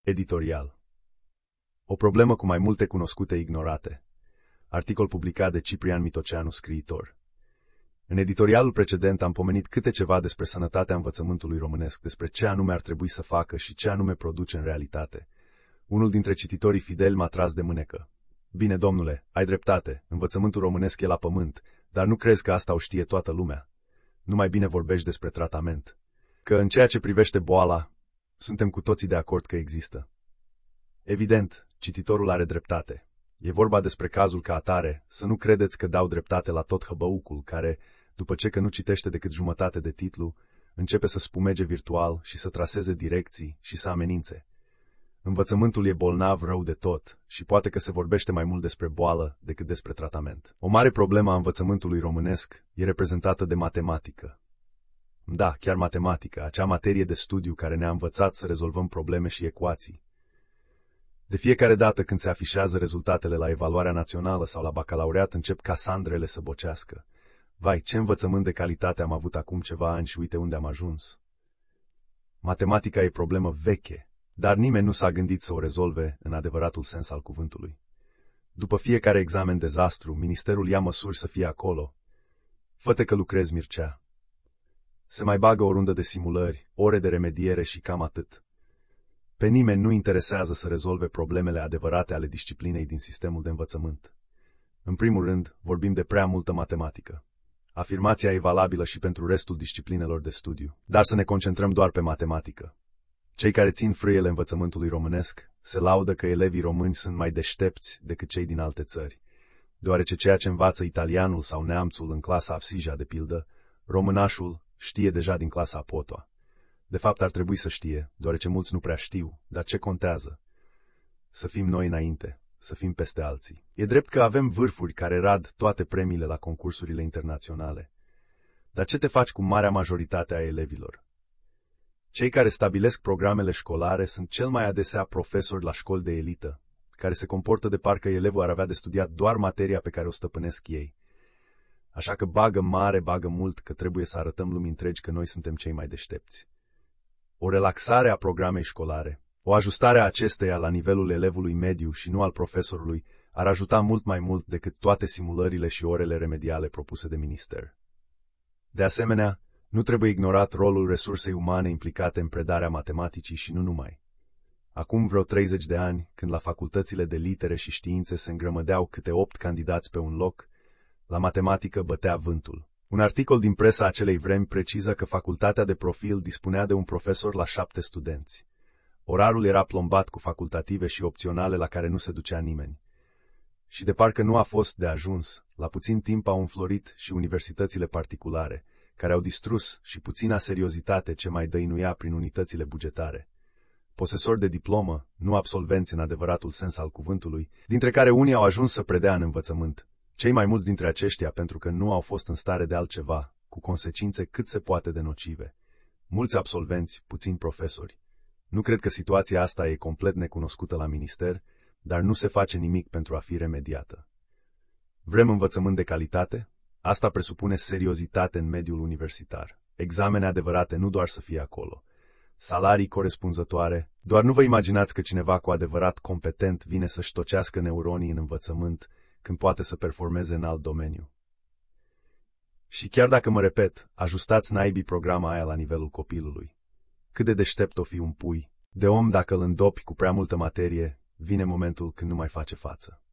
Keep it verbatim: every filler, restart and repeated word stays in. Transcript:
Editorial. O problemă cu mai multe cunoscute ignorate. Articol publicat de Ciprian Mitoceanu, scriitor. În editorialul precedent am pomenit câte ceva despre sănătatea învățământului românesc, despre ce anume ar trebui să facă și ce anume produce în realitate. Unul dintre cititorii fideli m-a tras de mânecă. Bine, domnule, ai dreptate, învățământul românesc e la pământ, dar nu crezi că asta o știe toată lumea? Nu mai bine vorbești despre tratament. Că în ceea ce privește boala, suntem cu toții de acord că există. Evident, cititorul are dreptate. E vorba despre cazul ca atare, să nu credeți că dau dreptate la tot hăbăucul care, după ce că nu citește decât jumătate de titlu, începe să spumege virtual și să traseze direcții și să amenințe. Învățământul e bolnav rău de tot și poate că se vorbește mai mult despre boală decât despre tratament. O mare problemă a învățământului românesc e reprezentată de matematică. Da, chiar matematică, acea materie de studiu care ne-a învățat să rezolvăm probleme și ecuații. De fiecare dată când se afișează rezultatele la evaluarea națională sau la bacalaureat, încep casandrele să bocească. Vai, ce învățământ de calitate am avut acum ceva ani și uite unde am ajuns. Matematica e problemă veche, dar nimeni nu s-a gândit să o rezolve în adevăratul sens al cuvântului. După fiecare examen dezastru, ministerul ia măsuri să fie acolo. Fă-te că lucrezi, Mircea. Se mai bagă o rundă de simulări, ore de remediere și cam atât. Pe nimeni nu interesează să rezolve problemele adevărate ale disciplinei din sistemul de învățământ. În primul rând, vorbim de prea multă matematică. Afirmația e valabilă și pentru restul disciplinelor de studiu, dar să ne concentrăm doar pe matematică. Cei care țin frâiele învățământului românesc se laudă că elevii români sunt mai deștepți decât cei din alte țări, deoarece ceea ce învață italianul sau neamțul în clasa Afsija, de pildă, românașul știe deja din clasa a Potoa. De fapt, ar trebui să știe, deoarece mulți nu prea știu, dar ce contează? Să fim noi înainte, să fim peste alții. E drept că avem vârfuri care rad toate premiile la concursurile internaționale. Dar ce te faci cu marea majoritate a elevilor? Cei care stabilesc programele școlare sunt cel mai adesea profesori la școli de elită, care se comportă de parcă elevul ar avea de studiat doar materia pe care o stăpânesc ei. Așa că bagă mare, bagă mult că trebuie să arătăm lumii întregi că noi suntem cei mai deștepți. O relaxare a programei școlare, o ajustare a acesteia la nivelul elevului mediu și nu al profesorului, ar ajuta mult mai mult decât toate simulările și orele remediale propuse de minister. De asemenea, nu trebuie ignorat rolul resursei umane implicate în predarea matematicii și nu numai. Acum vreo treizeci de ani, când la facultățile de litere și științe se îngrămădeau câte opt candidați pe un loc, la matematică bătea vântul. Un articol din presa acelei vremi preciză că facultatea de profil dispunea de un profesor la șapte studenți. Orarul era plombat cu facultative și opționale la care nu se ducea nimeni. Și de parcă nu a fost de ajuns, la puțin timp au înflorit și universitățile particulare, care au distrus și puțina seriozitate ce mai dăinuia prin unitățile bugetare. Posesori de diplomă, nu absolvenți în adevăratul sens al cuvântului, dintre care unii au ajuns să predea în învățământ. Cei mai mulți dintre aceștia pentru că nu au fost în stare de altceva, cu consecințe cât se poate de nocive. Mulți absolvenți, puțini profesori. Nu cred că situația asta e complet necunoscută la minister, dar nu se face nimic pentru a fi remediată. Vrem învățământ de calitate? Asta presupune seriozitate în mediul universitar. Examene adevărate, nu doar să fie acolo. Salarii corespunzătoare. Doar nu vă imaginați că cineva cu adevărat competent vine să-și tocească neuronii în învățământ, când poate să performeze în alt domeniu. Și chiar dacă mă repet, ajustați naibii programa aia la nivelul copilului. Cât de deștept o fi un pui, de om dacă îl îndopi cu prea multă materie, vine momentul când nu mai face față.